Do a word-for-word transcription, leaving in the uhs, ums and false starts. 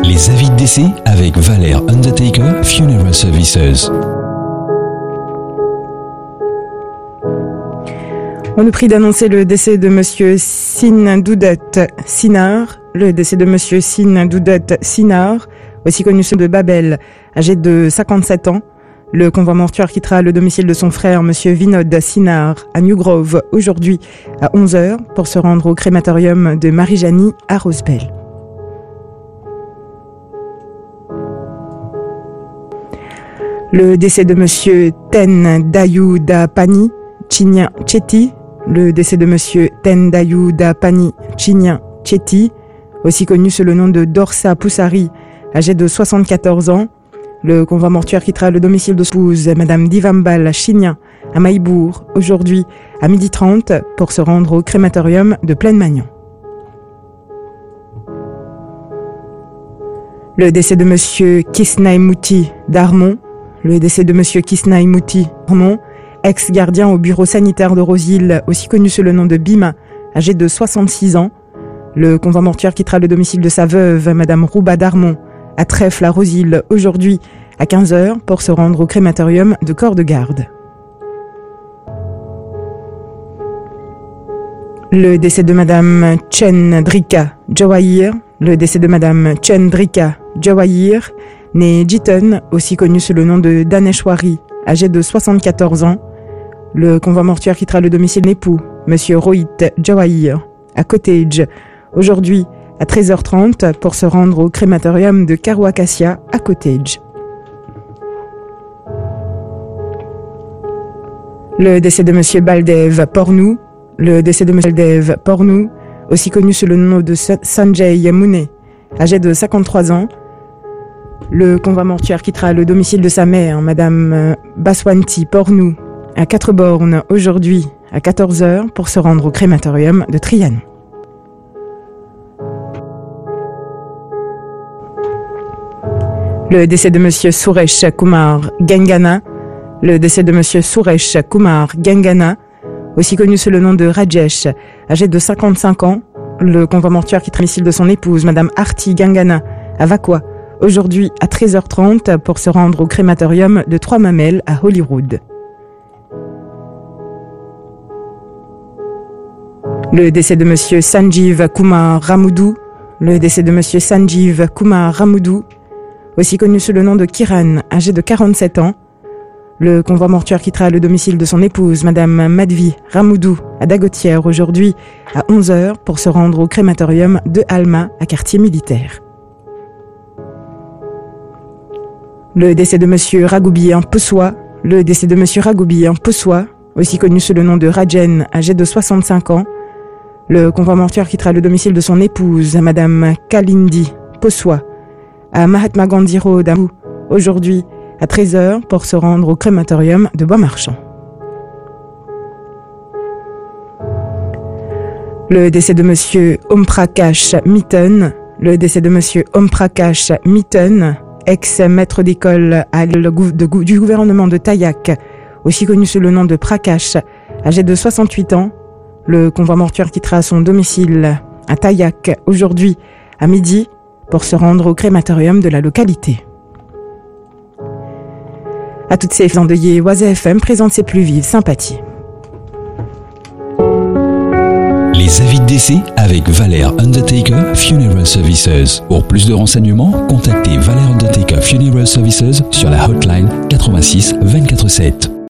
Les avis de décès avec Valère Undertaker Funeral Services. On nous prie d'annoncer le décès de Monsieur Sin Doudet Sinar, le décès de Monsieur Sin Doudet Sinar, aussi connu sous de Babel, âgé de cinquante-sept ans. Le convoi mortuaire quittera le domicile de son frère, Monsieur Vinod Sinar, à New Grove, aujourd'hui à onze heures, pour se rendre au crématorium de Marie-Janie à Rosebel. Le décès de Monsieur Ten Dayuda Pani Chinya Chetty, le décès de Monsieur Ten Dayuda Pani Chinya Chetty, aussi connu sous le nom de Dorsa Poussari, âgé de soixante-quatorze ans. Le convoi mortuaire quittera le domicile de son épouse, Madame Divambal Chinia, à Maïbourg, aujourd'hui à midi trente, pour se rendre au crématorium de Plaine-Magnan. Le décès de Monsieur Kisnaïmouti d'Armont, le décès de Monsieur Kisnaïmouti d'Armont, ex-gardien au bureau sanitaire de Rosil, aussi connu sous le nom de Bima, âgé de soixante-six ans. Le convoi mortuaire quittera le domicile de sa veuve, Madame Rouba d'Armont, à Trèfle à Rosil, aujourd'hui à quinze heures, pour se rendre au crématorium de Corps-de-Garde. Le décès de Madame Chendrika Jawahir, le décès de Madame Chendrika Jawahir, née Jiton, aussi connue sous le nom de Daneshwari, âgée de soixante-quatorze ans. Le convoi mortuaire quittera le domicile de l'époux, Monsieur Rohit Jawahir, à Cottage, aujourd'hui à treize heures trente, pour se rendre au crématorium de Karuakasia à Cottage. Le décès de Monsieur Baldev Pornou, le décès de Monsieur Baldev Pornou, aussi connu sous le nom de Sanjay Yamune, âgé de cinquante-trois ans. Le convoi mortuaire quittera le domicile de sa mère, Madame Baswanti Pornou, à Quatre-Bornes, aujourd'hui à quatorze heures, pour se rendre au crématorium de Trianon. Le décès de Monsieur Suresh Kumar Gangana, le décès de Monsieur Suresh Kumar Gangana, aussi connu sous le nom de Rajesh, âgé de cinquante-cinq ans. Le convoi mortuaire quitte le domicile de son épouse, Madame Arti Gangana, à Vakwa, aujourd'hui à treize heures trente, pour se rendre au crématorium de Trois-Mamelles à Holyrood. Le décès de Monsieur Sanjeev Kumar Ramoudou, le décès de Monsieur Sanjeev Kumar Ramoudou, aussi connu sous le nom de Kiran, âgé de quarante-sept ans. Le convoi mortuaire quittera le domicile de son épouse, Madame Madvi Ramoudou, à Dagotière, aujourd'hui à onze heures, pour se rendre au crématorium de Alma, à quartier militaire. Le décès de Monsieur Ragoubi en Pessoa, le décès de Monsieur Ragoubi en Pessoa, aussi connu sous le nom de Rajen, âgé de soixante-cinq ans. Le convoi mortuaire quittera le domicile de son épouse, Madame Kalindi Pessoa, à Mahatma Gandhi Road, aujourd'hui à treize heures, pour se rendre au crématorium de Bois-Marchand. Le décès de Monsieur Omprakash Mitten, le décès de Monsieur Omprakash Mitten, ex-maître d'école à le, de, du gouvernement de Tayak, aussi connu sous le nom de Prakash, âgé de soixante-huit ans. Le convoi mortuaire quittera son domicile à Tayak, aujourd'hui à midi, pour se rendre au crématorium de la localité. À toutes ces endeuillées, Oise F M présente ses plus vives sympathies. Les avis de décès avec Valère Undertaker Funeral Services. Pour plus de renseignements, contactez Valère Undertaker Funeral Services sur la hotline quatre-vingt-six vingt-quatre sept.